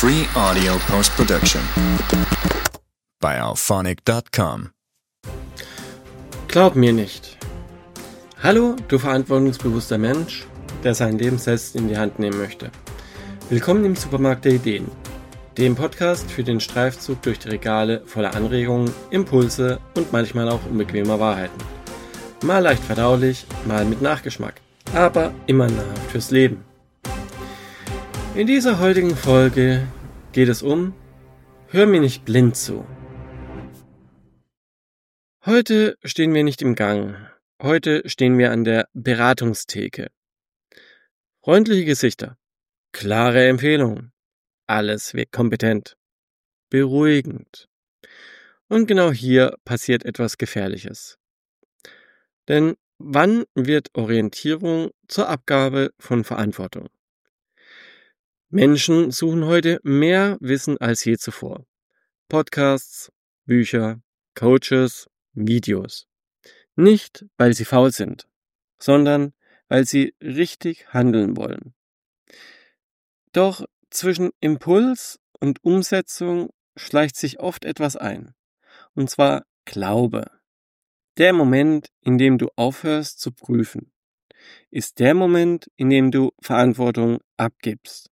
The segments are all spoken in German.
free audio post-production by Auphonic.com. Glaub mir nicht. Hallo, du verantwortungsbewusster Mensch, der sein Leben selbst in die Hand nehmen möchte. Willkommen im Supermarkt der Ideen, dem Podcast für den Streifzug durch die Regale voller Anregungen, Impulse und manchmal auch unbequemer Wahrheiten. Mal leicht verdaulich, mal mit Nachgeschmack, aber immer nahrhaft fürs Leben. In dieser heutigen Folge geht es um Hör mir nicht blind zu. Heute stehen wir nicht im Gang. Heute stehen wir an der Beratungstheke. Freundliche Gesichter, klare Empfehlungen, alles wirkt kompetent, beruhigend. Und genau hier passiert etwas Gefährliches. Denn wann wird Orientierung zur Abgabe von Verantwortung? Menschen suchen heute mehr Wissen als je zuvor. Podcasts, Bücher, Coaches, Videos. Nicht, weil sie faul sind, sondern weil sie richtig handeln wollen. Doch zwischen Impuls und Umsetzung schleicht sich oft etwas ein. Und zwar Glaube. Der Moment, in dem du aufhörst zu prüfen, ist der Moment, in dem du Verantwortung abgibst.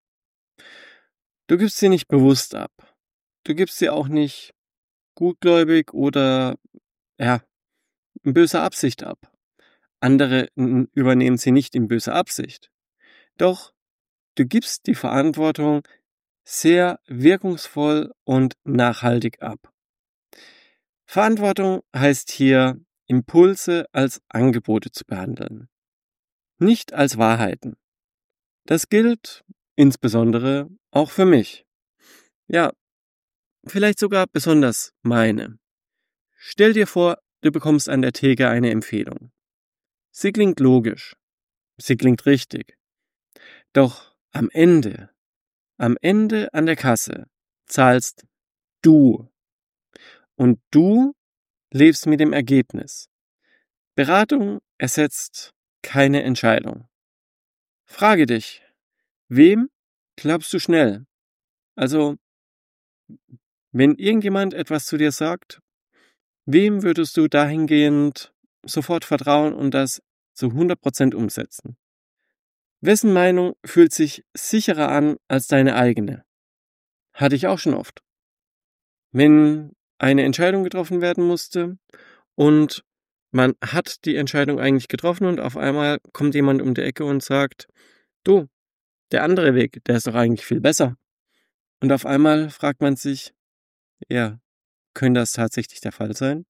Du gibst sie nicht bewusst ab. Du gibst sie auch nicht gutgläubig oder in böser Absicht ab. Andere übernehmen sie nicht in böser Absicht. Doch du gibst die Verantwortung sehr wirkungsvoll und nachhaltig ab. Verantwortung heißt hier, Impulse als Angebote zu behandeln, nicht als Wahrheiten. Das gilt insbesondere auch für mich. Ja, vielleicht sogar besonders meine. Stell dir vor, du bekommst an der Theke eine Empfehlung. Sie klingt logisch. Sie klingt richtig. Doch am Ende an der Kasse zahlst du. Und du lebst mit dem Ergebnis. Beratung ersetzt keine Entscheidung. Frage dich, wem glaubst du schnell? Also, wenn irgendjemand etwas zu dir sagt, wem würdest du dahingehend sofort vertrauen und das zu 100% umsetzen? Wessen Meinung fühlt sich sicherer an als deine eigene? Hatte ich auch schon oft. Wenn eine Entscheidung getroffen werden musste und man hat die Entscheidung eigentlich getroffen und auf einmal kommt jemand um die Ecke und sagt, du, der andere Weg, der ist doch eigentlich viel besser. Und auf einmal fragt man sich, ja, könnte das tatsächlich der Fall sein?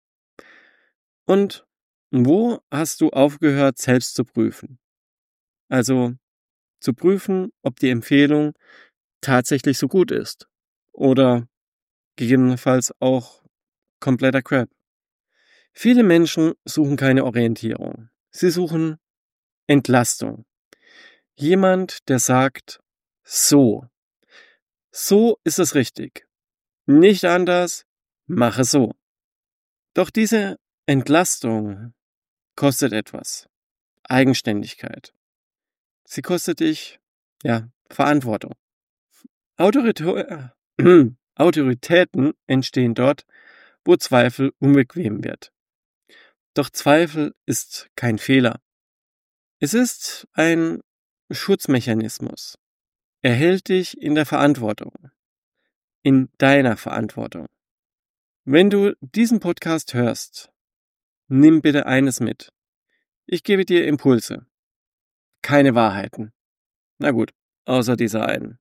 Und wo hast du aufgehört, selbst zu prüfen? Also zu prüfen, ob die Empfehlung tatsächlich so gut ist oder gegebenenfalls auch kompletter Crap. Viele Menschen suchen keine Orientierung. Sie suchen Entlastung. Jemand, der sagt, so ist es richtig. Nicht anders, mache so. Doch diese Entlastung kostet etwas. Eigenständigkeit. Sie kostet dich, Verantwortung. Autoritäten entstehen dort, wo Zweifel unbequem wird. Doch Zweifel ist kein Fehler. Es ist ein Schutzmechanismus. Er hält dich in der Verantwortung. In deiner Verantwortung. Wenn du diesen Podcast hörst, nimm bitte eines mit. Ich gebe dir Impulse. Keine Wahrheiten. Na gut, außer dieser einen.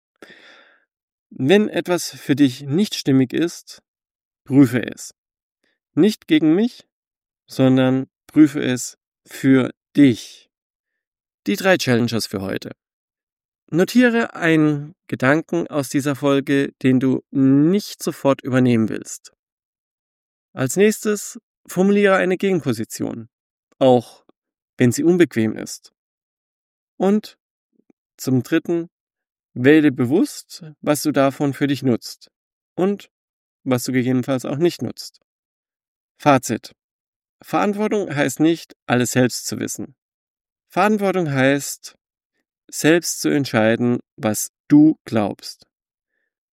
Wenn etwas für dich nicht stimmig ist, prüfe es. Nicht gegen mich, sondern prüfe es für dich. Die 3 Challenges für heute. Notiere einen Gedanken aus dieser Folge, den du nicht sofort übernehmen willst. Als nächstes formuliere eine Gegenposition, auch wenn sie unbequem ist. Und zum Dritten, wähle bewusst, was du davon für dich nutzt und was du gegebenenfalls auch nicht nutzt. Fazit. Verantwortung heißt nicht, alles selbst zu wissen. Verantwortung heißt, selbst zu entscheiden, was du glaubst.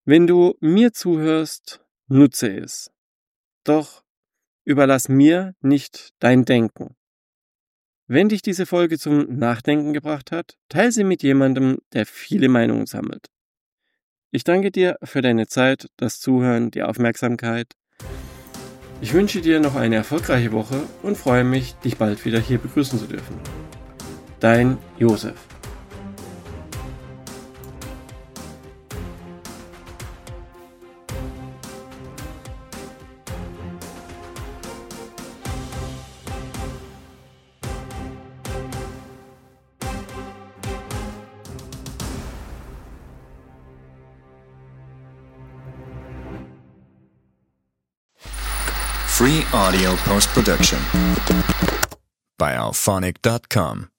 Wenn du mir zuhörst, nutze es. Doch überlass mir nicht dein Denken. Wenn dich diese Folge zum Nachdenken gebracht hat, teile sie mit jemandem, der viele Meinungen sammelt. Ich danke dir für deine Zeit, das Zuhören, die Aufmerksamkeit. Ich wünsche dir noch eine erfolgreiche Woche und freue mich, dich bald wieder hier begrüßen zu dürfen. Dein Josef. Free audio post-production by alphonic.com.